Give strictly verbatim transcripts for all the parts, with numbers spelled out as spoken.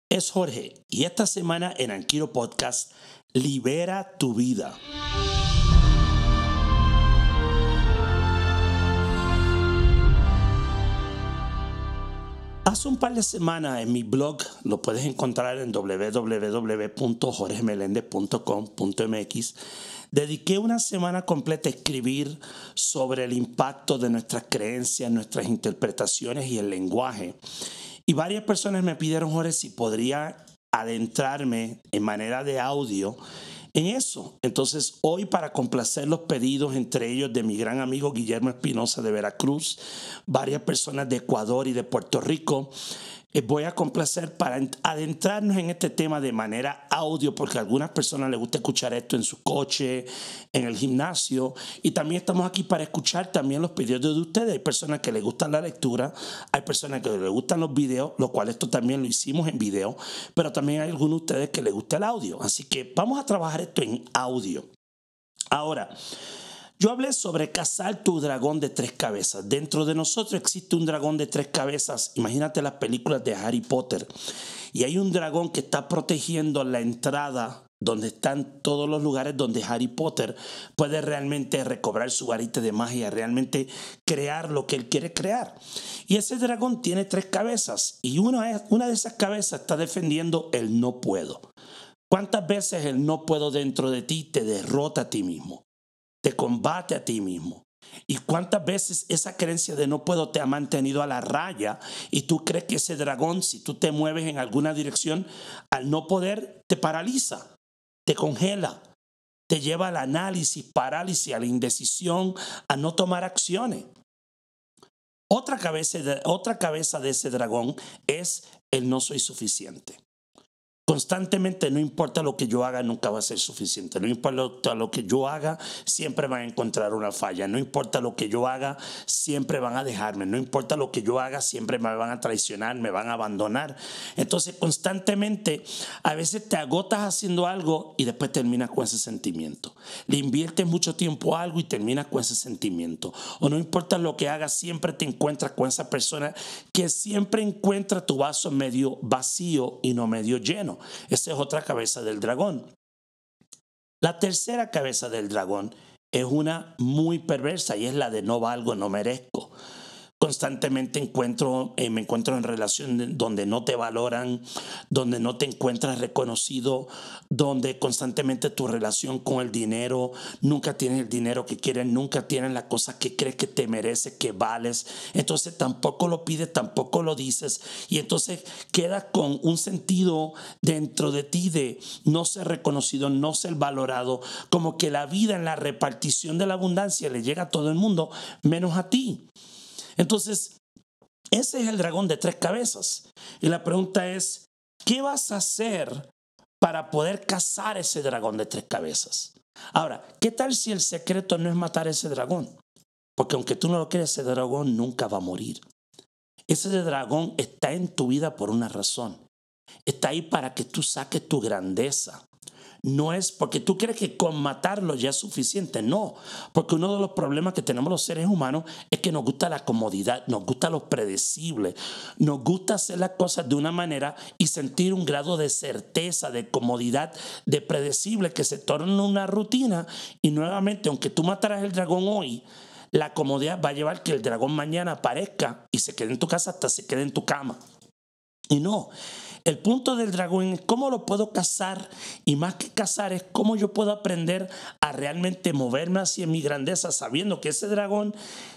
Es Jorge y esta semana en Anquilo Podcast, Libera tu vida. Hace un par de semanas en mi blog, lo puedes encontrar en doble u doble u doble u punto jorge melendez punto com punto m x, dediqué una semana completa a escribir sobre el impacto de nuestras creencias, nuestras interpretaciones y el lenguaje. Y varias personas me pidieron, Jorge, si podría adentrarme en manera de audio en eso. Entonces, hoy, para complacer los pedidos, entre ellos de mi gran amigo Guillermo Espinosa de Veracruz, varias personas de Ecuador y de Puerto Rico, eh, voy a complacer para adentrarnos en este tema de manera audio, porque a algunas personas les gusta escuchar esto en su coche, en el gimnasio, y también estamos aquí para escuchar también los pedidos de ustedes. Hay personas que les gustan la lectura, hay personas que les gustan los videos, lo cual esto también lo hicimos en video, pero también hay algunos de ustedes que les gusta el audio, así que vamos a trabajar esto en audio. Ahora, yo hablé sobre cazar tu dragón de tres cabezas. Dentro de nosotros existe un dragón de tres cabezas. Imagínate las películas de Harry Potter. Y hay un dragón que está protegiendo la entrada donde están todos los lugares donde Harry Potter puede realmente recobrar su varita de magia, realmente crear lo que él quiere crear. Y ese dragón tiene tres cabezas y una, una de esas cabezas está defendiendo el no puedo. ¿Cuántas veces el no puedo dentro de ti te derrota a ti mismo? Te combate a ti mismo. ¿Y cuántas veces esa creencia de no puedo te ha mantenido a la raya y tú crees que ese dragón, si tú te mueves en alguna dirección, al no poder, te paraliza, te congela, te lleva al análisis, parálisis, a la indecisión, a no tomar acciones? Otra cabeza de, otra cabeza de ese dragón es el no soy suficiente. Constantemente, no importa lo que yo haga, nunca va a ser suficiente. No importa lo que yo haga, siempre van a encontrar una falla. No importa lo que yo haga, siempre van a dejarme. No importa lo que yo haga, siempre me van a traicionar, me van a abandonar. Entonces, constantemente, a veces te agotas haciendo algo y después terminas con ese sentimiento. Le inviertes mucho tiempo a algo y terminas con ese sentimiento. O no importa lo que hagas, siempre te encuentras con esa persona que siempre encuentra tu vaso medio vacío y no medio lleno. Esa es otra cabeza del dragón. La tercera cabeza del dragón es una muy perversa y es la de no valgo, no merezco. Constantemente encuentro, eh, me encuentro en relaciones donde no te valoran, donde no te encuentras reconocido, donde constantemente tu relación con el dinero, nunca tienes el dinero que quieres, nunca tienes las cosas que crees que te mereces, que vales. Entonces tampoco lo pides, tampoco lo dices y entonces quedas con un sentido dentro de ti de no ser reconocido, no ser valorado, como que la vida en la repartición de la abundancia le llega a todo el mundo, menos a ti. Entonces, ese es el dragón de tres cabezas. Y la pregunta es, ¿qué vas a hacer para poder cazar ese dragón de tres cabezas? Ahora, ¿qué tal si el secreto no es matar ese dragón? Porque aunque tú no lo quieres, ese dragón nunca va a morir. Ese dragón está en tu vida por una razón. Está ahí para que tú saques tu grandeza. No es porque tú crees que con matarlo ya es suficiente, no, porque uno de los problemas que tenemos los seres humanos es que nos gusta la comodidad, nos gusta lo predecible, nos gusta hacer las cosas de una manera y sentir un grado de certeza, de comodidad, de predecible que se torna una rutina y nuevamente, aunque tú mataras el dragón hoy, la comodidad va a llevar que el dragón mañana aparezca y se quede en tu casa hasta se quede en tu cama. Y no, el punto del dragón es cómo lo puedo cazar y más que cazar es cómo yo puedo aprender a realmente moverme hacia mi grandeza sabiendo que ese dragón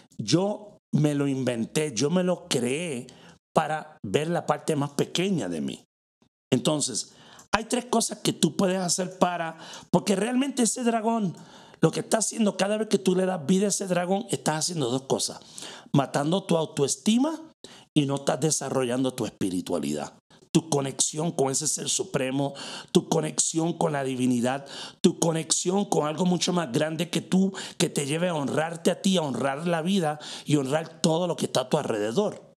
yo me lo inventé, yo me lo creé para ver la parte más pequeña de mí. Entonces, hay tres cosas que tú puedes hacer para, porque realmente ese dragón, lo que está haciendo cada vez que tú le das vida a ese dragón, estás haciendo dos cosas, matando tu autoestima y no estás desarrollando tu espiritualidad. Tu conexión con ese ser supremo, tu conexión con la divinidad, tu conexión con algo mucho más grande que tú, que te lleve a honrarte a ti, a honrar la vida y honrar todo lo que está a tu alrededor.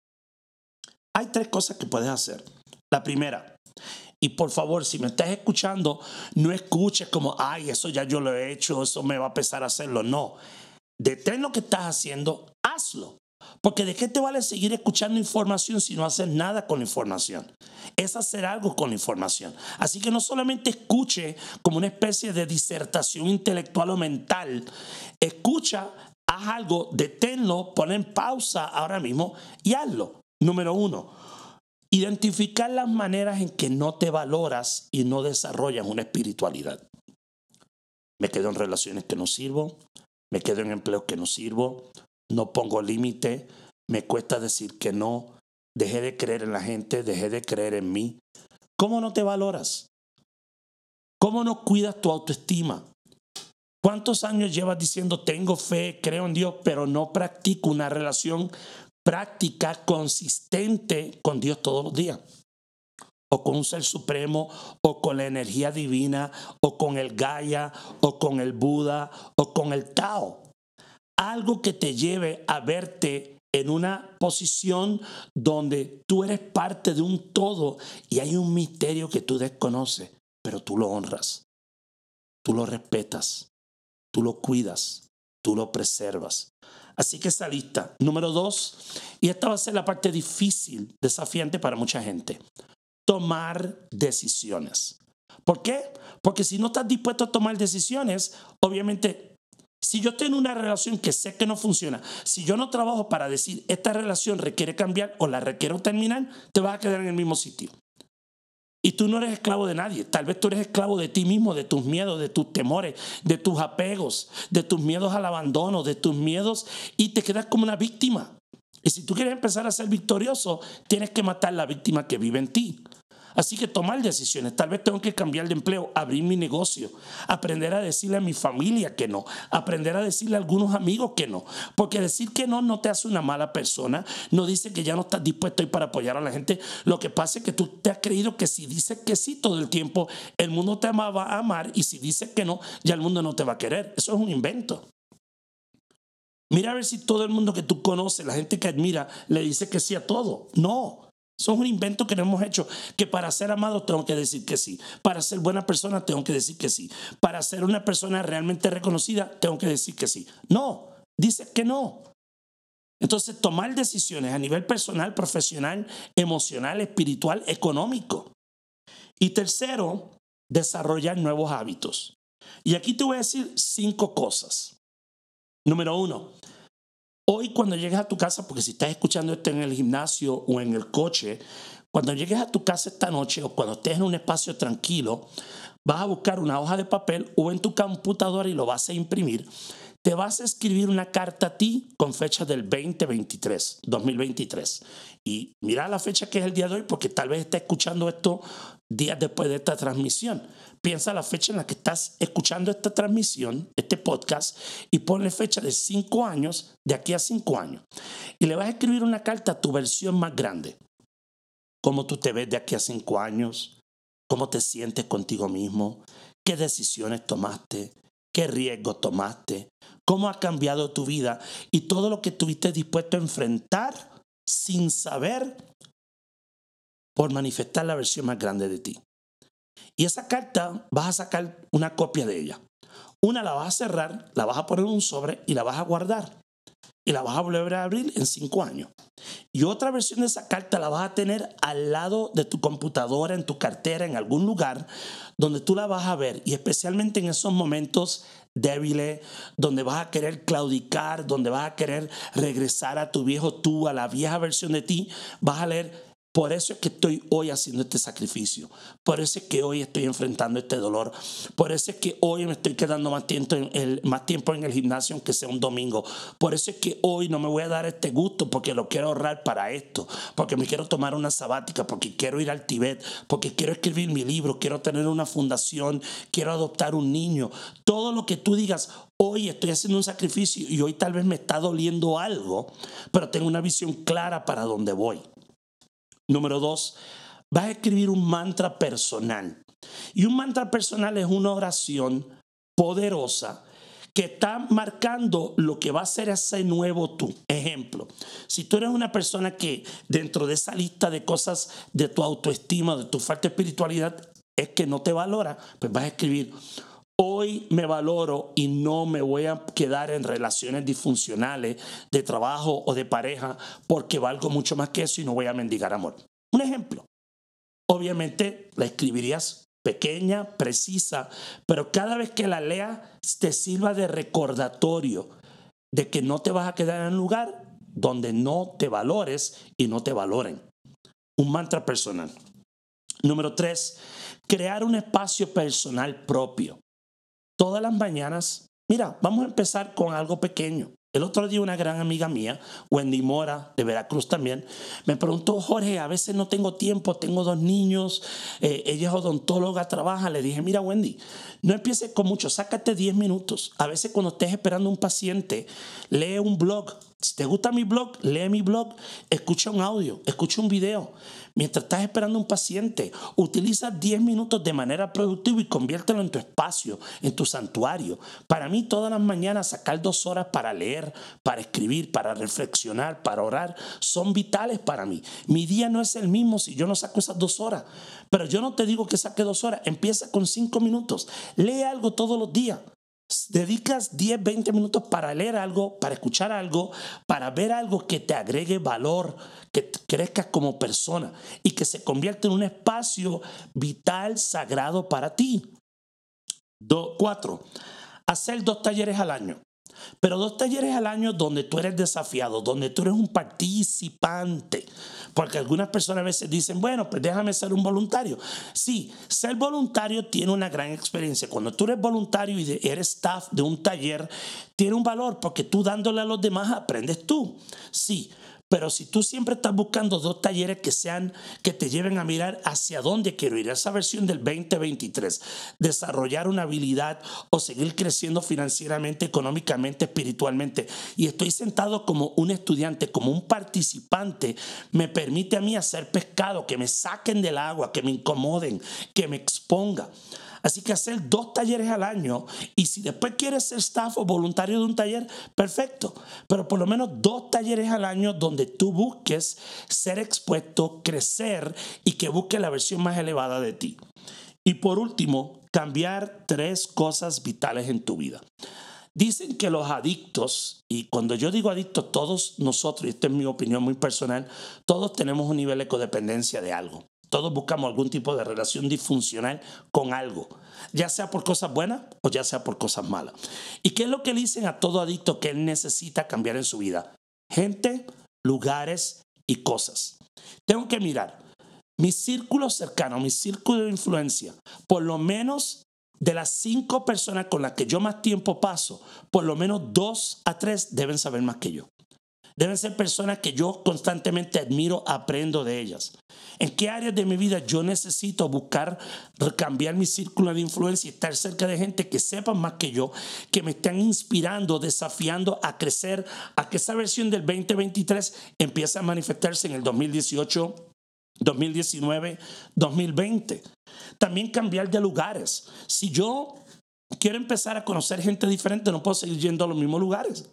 Hay tres cosas que puedes hacer. La primera, y por favor, si me estás escuchando, no escuches como, ay, eso ya yo lo he hecho, eso me va a pesar hacerlo. No, detén lo que estás haciendo, hazlo. Porque ¿de qué te vale seguir escuchando información si no haces nada con la información? Es hacer algo con la información. Así que no solamente escuche como una especie de disertación intelectual o mental. Escucha, haz algo, deténlo, pon en pausa ahora mismo y hazlo. Número uno, identificar las maneras en que no te valoras y no desarrollas una espiritualidad. Me quedo en relaciones que no sirvo, me quedo en empleos que no sirvo, no pongo límite, me cuesta decir que no, dejé de creer en la gente, dejé de creer en mí. ¿Cómo no te valoras? ¿Cómo no cuidas tu autoestima? ¿Cuántos años llevas diciendo tengo fe, creo en Dios, pero no practico una relación práctica, consistente con Dios todos los días? O con un ser supremo, o con la energía divina, o con el Gaia, o con el Buda, o con el Tao. Algo que te lleve a verte en una posición donde tú eres parte de un todo y hay un misterio que tú desconoces, pero tú lo honras, tú lo respetas, tú lo cuidas, tú lo preservas. Así que esa lista. Número dos, y esta va a ser la parte difícil, desafiante para mucha gente. Tomar decisiones. ¿Por qué? Porque si no estás dispuesto a tomar decisiones, obviamente, si yo estoy en una relación que sé que no funciona, si yo no trabajo para decir esta relación requiere cambiar o la requiero terminar, te vas a quedar en el mismo sitio. Y tú no eres esclavo de nadie. Tal vez tú eres esclavo de ti mismo, de tus miedos, de tus temores, de tus apegos, de tus miedos al abandono, de tus miedos, y te quedas como una víctima. Y si tú quieres empezar a ser victorioso, tienes que matar a la víctima que vive en ti. Así que tomar decisiones. Tal vez tengo que cambiar de empleo, abrir mi negocio, aprender a decirle a mi familia que no, aprender a decirle a algunos amigos que no. Porque decir que no no te hace una mala persona, no dice que ya no estás dispuesto a ir para apoyar a la gente. Lo que pasa es que tú te has creído que si dices que sí todo el tiempo, el mundo te va a amar, y si dices que no, ya el mundo no te va a querer. Eso es un invento. Mira a ver si todo el mundo que tú conoces, la gente que admira, le dice que sí a todo. No. Eso es un invento que no hemos hecho, que para ser amado tengo que decir que sí, para ser buena persona tengo que decir que sí, para ser una persona realmente reconocida tengo que decir que sí. No, dice que no. Entonces, tomar decisiones a nivel personal, profesional, emocional, espiritual, económico. Y tercero, desarrollar nuevos hábitos. Y aquí te voy a decir cinco cosas. Número uno, hoy cuando llegues a tu casa, porque si estás escuchando esto en el gimnasio o en el coche, cuando llegues a tu casa esta noche o cuando estés en un espacio tranquilo, vas a buscar una hoja de papel o en tu computadora y lo vas a imprimir. Te vas a escribir una carta a ti con fecha del veinte veintitrés, dos mil veintitrés. Y mira la fecha que es el día de hoy, porque tal vez estás escuchando esto días después de esta transmisión. Piensa la fecha en la que estás escuchando esta transmisión, este podcast, y ponle fecha de cinco años, de aquí a cinco años. Y le vas a escribir una carta a tu versión más grande. Cómo tú te ves de aquí a cinco años, cómo te sientes contigo mismo, qué decisiones tomaste, qué riesgos tomaste, cómo ha cambiado tu vida y todo lo que estuviste dispuesto a enfrentar sin saber por manifestar la versión más grande de ti. Y esa carta vas a sacar una copia de ella. Una la vas a cerrar, la vas a poner en un sobre y la vas a guardar. Y la vas a volver a abrir en cinco años. Y otra versión de esa carta la vas a tener al lado de tu computadora, en tu cartera, en algún lugar donde tú la vas a ver. Y especialmente en esos momentos débiles, donde vas a querer claudicar, donde vas a querer regresar a tu viejo tú, a la vieja versión de ti, vas a leer: por eso es que estoy hoy haciendo este sacrificio. Por eso es que hoy estoy enfrentando este dolor. Por eso es que hoy me estoy quedando más tiempo en el, más tiempo en el gimnasio, aunque sea un domingo. Por eso es que hoy no me voy a dar este gusto, porque lo quiero ahorrar para esto. Porque me quiero tomar una sabática, porque quiero ir al Tíbet, porque quiero escribir mi libro, quiero tener una fundación, quiero adoptar un niño. Todo lo que tú digas: hoy estoy haciendo un sacrificio y hoy tal vez me está doliendo algo, pero tengo una visión clara para dónde voy. Número dos, vas a escribir un mantra personal. Y un mantra personal es una oración poderosa que está marcando lo que va a ser ese nuevo tú. Ejemplo, si tú eres una persona que dentro de esa lista de cosas de tu autoestima, de tu falta de espiritualidad, es que no te valora, pues vas a escribir: Hoy me valoro y no me voy a quedar en relaciones disfuncionales de trabajo o de pareja porque valgo mucho más que eso y no voy a mendigar amor. Un ejemplo. Obviamente la escribirías pequeña, precisa, pero cada vez que la leas te sirva de recordatorio de que no te vas a quedar en un lugar donde no te valores y no te valoren. Un mantra personal. Número tres, crear un espacio personal propio. Todas las mañanas, mira, vamos a empezar con algo pequeño. El otro día una gran amiga mía, Wendy Mora, de Veracruz también, me preguntó: Jorge, a veces no tengo tiempo, tengo dos niños, eh, ella es odontóloga, trabaja. Le dije: mira, Wendy, no empieces con mucho, sácate diez minutos. A veces cuando estés esperando un paciente, lee un blog. Si te gusta mi blog, lee mi blog, escucha un audio, escucha un video. Mientras estás esperando un paciente, utiliza diez minutos de manera productiva y conviértelo en tu espacio, en tu santuario. Para mí, todas las mañanas, sacar dos horas para leer, para escribir, para reflexionar, para orar, son vitales para mí. Mi día no es el mismo si yo no saco esas dos horas. Pero yo no te digo que saque dos horas, empieza con cinco minutos. Lee algo todos los días. Dedicas diez, veinte minutos para leer algo, para escuchar algo, para ver algo que te agregue valor, que crezcas como persona y que se convierta en un espacio vital, sagrado para ti. Do, cuatro, hacer dos talleres al año. Pero dos talleres al año donde tú eres desafiado, donde tú eres un participante. Porque algunas personas a veces dicen: bueno, pues déjame ser un voluntario. Sí, ser voluntario tiene una gran experiencia. Cuando tú eres voluntario y eres staff de un taller, tiene un valor porque tú dándole a los demás aprendes tú. Sí. Pero si tú siempre estás buscando dos talleres que sean, que te lleven a mirar hacia dónde quiero ir, esa versión del veinte veintitrés, desarrollar una habilidad o seguir creciendo financieramente, económicamente, espiritualmente, y estoy sentado como un estudiante, como un participante, me permite a mí hacer pescado, que me saquen del agua, que me incomoden, que me exponga. Así que hacer dos talleres al año, y si después quieres ser staff o voluntario de un taller, perfecto. Pero por lo menos dos talleres al año donde tú busques ser expuesto, crecer y que busques la versión más elevada de ti. Y por último, cambiar tres cosas vitales en tu vida. Dicen que los adictos, y cuando yo digo adictos, todos nosotros, y esta es mi opinión muy personal, todos tenemos un nivel de codependencia de algo. Todos buscamos algún tipo de relación disfuncional con algo, ya sea por cosas buenas o ya sea por cosas malas. ¿Y qué es lo que le dicen a todo adicto que él necesita cambiar en su vida? Gente, lugares y cosas. Tengo que mirar mi círculo cercano, mi círculo de influencia, por lo menos de las cinco personas con las que yo más tiempo paso, por lo menos dos a tres deben saber más que yo. Deben ser personas que yo constantemente admiro, aprendo de ellas. ¿En qué áreas de mi vida yo necesito buscar cambiar mi círculo de influencia y estar cerca de gente que sepan más que yo, que me están inspirando, desafiando a crecer, a que esa versión del veinte veintitrés empiece a manifestarse en el dos mil dieciocho, dos mil diecinueve, dos mil veinte? También cambiar de lugares. Si yo quiero empezar a conocer gente diferente, no puedo seguir yendo a los mismos lugares.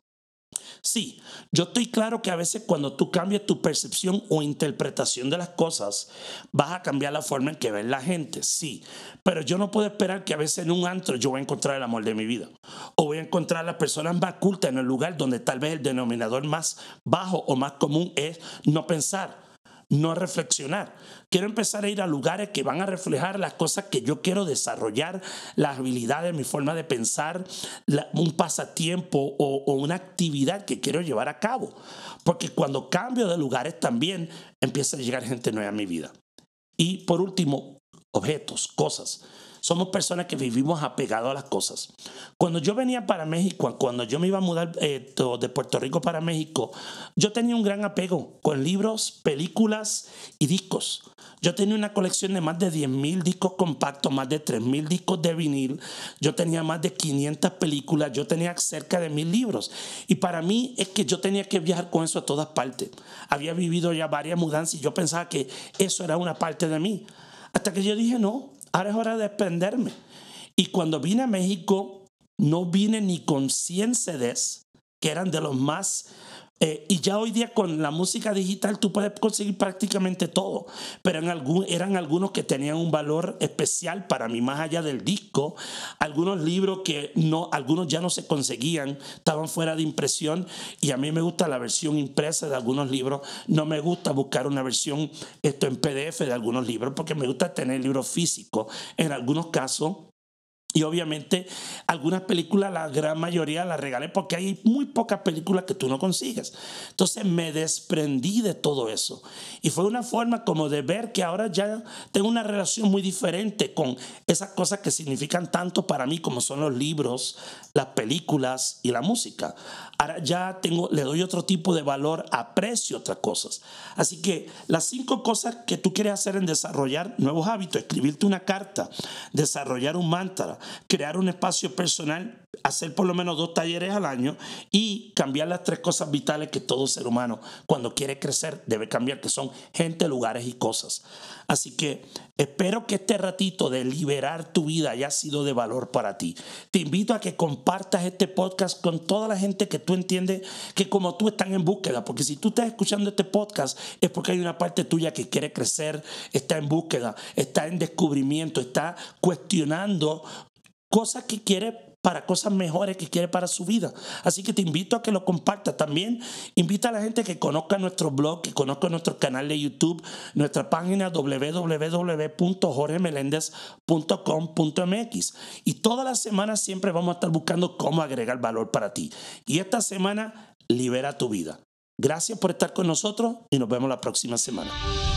Sí, yo estoy claro que a veces cuando tú cambias tu percepción o interpretación de las cosas, vas a cambiar la forma en que ves la gente, sí. Pero yo no puedo esperar que a veces en un antro yo voy a encontrar el amor de mi vida. O voy a encontrar a las personas más cultas en el lugar donde tal vez el denominador más bajo o más común es no pensar, no reflexionar. Quiero empezar a ir a lugares que van a reflejar las cosas que yo quiero desarrollar, las habilidades, mi forma de pensar, la, un pasatiempo o, o una actividad que quiero llevar a cabo. Porque cuando cambio de lugares también empieza a llegar gente nueva a mi vida. Y por último, objetos, cosas. Somos personas que vivimos apegados a las cosas. Cuando yo venía para México, cuando yo me iba a mudar eh, de Puerto Rico para México, yo tenía un gran apego con libros, películas y discos. Yo tenía una colección de más de diez mil discos compactos, más de tres mil discos de vinil. Yo tenía más de quinientas películas. Yo tenía cerca de mil libros. Y para mí es que yo tenía que viajar con eso a todas partes. Había vivido ya varias mudanzas y yo pensaba que eso era una parte de mí. Hasta que yo dije, no, ahora es hora de desprenderme. Y cuando vine a México, no vine ni con cien C Ds, que eran de los más Eh, y ya hoy día con la música digital tú puedes conseguir prácticamente todo, pero en algún, eran algunos que tenían un valor especial para mí, más allá del disco. Algunos libros que no, algunos ya no se conseguían, estaban fuera de impresión, y a mí me gusta la versión impresa de algunos libros. No me gusta buscar una versión esto en P D F de algunos libros, porque me gusta tener libros físicos en algunos casos. Y obviamente algunas películas, la gran mayoría las regalé porque hay muy pocas películas que tú no consigues. Entonces me desprendí de todo eso. Y fue una forma como de ver que ahora ya tengo una relación muy diferente con esas cosas que significan tanto para mí, como son los libros, las películas y la música. Ahora ya tengo, le doy otro tipo de valor, aprecio otras cosas. Así que las cinco cosas que tú quieres hacer en desarrollar nuevos hábitos: escribirte una carta, desarrollar un mantra, crear un espacio personal, hacer por lo menos dos talleres al año y cambiar las tres cosas vitales que todo ser humano, cuando quiere crecer, debe cambiar, que son gente, lugares y cosas. Así que espero que este ratito de liberar tu vida haya sido de valor para ti. Te invito a que compartas este podcast con toda la gente que tú entiendes que como tú están en búsqueda, porque si tú estás escuchando este podcast es porque hay una parte tuya que quiere crecer, está en búsqueda, está en descubrimiento, está cuestionando cosas que quiere para cosas mejores que quiere para su vida. Así que te invito a que lo compartas. También invita a la gente que conozca nuestro blog, que conozca nuestro canal de YouTube, nuestra página doble u doble u doble u punto jorge meléndez punto com punto m x. Y todas las semanas siempre vamos a estar buscando cómo agregar valor para ti. Y esta semana, libera tu vida. Gracias por estar con nosotros y nos vemos la próxima semana.